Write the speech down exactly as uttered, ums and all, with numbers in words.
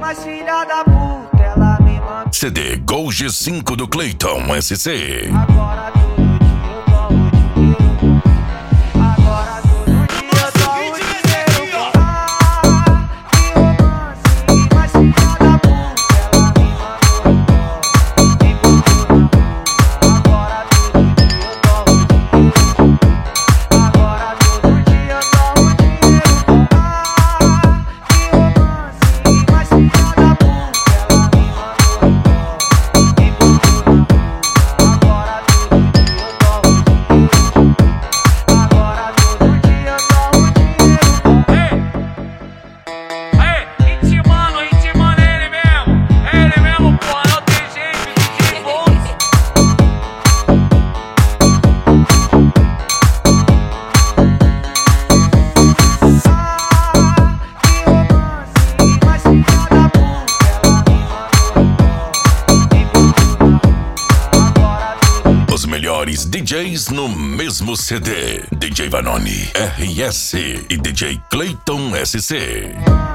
mas filha da puta, ela me manda. C D Gol G cinco do Clayton S C. Agora todo dia eu dou o dinheiro. Agora todo dia eu dou o dinheiro. Ah, que romance, mas filha da puta, ela me mandou. Me botou. Agora todo dia eu dou o dinheiro. Agora todo dia eu dou o dinheiro. Ah, que romance, mas filha da puta, ela me mandou. Me botou. Agora todo dia eu dou o dinheiro. Agora todo dia eu dou o dinheiro. Ei, intimando, intimando ele mesmo. É ele mesmo, pô, não tem jeito, D J Bones. Ah, que romance, mas filha da puta, ela me mandou. Me botou. Agora todo Os melhores D Js no mesmo C D. D J Vanoni, R S e D J Clayton S C.